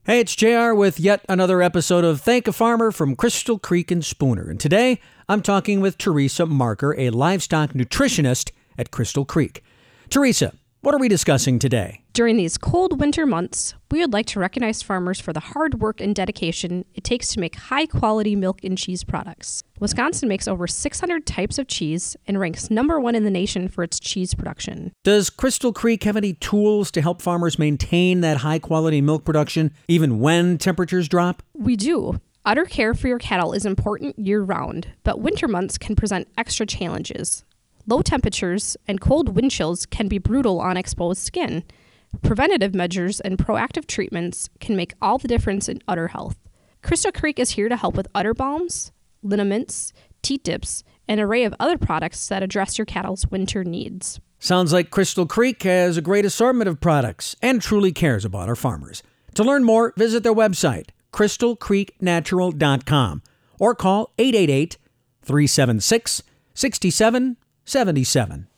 Hey, it's JR with yet another episode of Thank a Farmer from Crystal Creek and Spooner. And today, I'm talking with Teresa Marker, a livestock nutritionist at Crystal Creek. Teresa, what are we discussing today? During these cold winter months, we would like to recognize farmers for the hard work and dedication it takes to make high-quality milk and cheese products. Wisconsin makes over 600 types of cheese and ranks number one in the nation for its cheese production. Does Crystal Creek have any tools to help farmers maintain that high-quality milk production even when temperatures drop? We do. Udder care for your cattle is important year-round, but winter months can present extra challenges. Low temperatures and cold wind chills can be brutal on exposed skin. Preventative measures and proactive treatments can make all the difference in udder health. Crystal Creek is here to help with udder balms, liniments, teat dips, and an array of other products that address your cattle's winter needs. Sounds like Crystal Creek has a great assortment of products and truly cares about our farmers. To learn more, visit their website, crystalcreeknatural.com, or call 888-376-6777.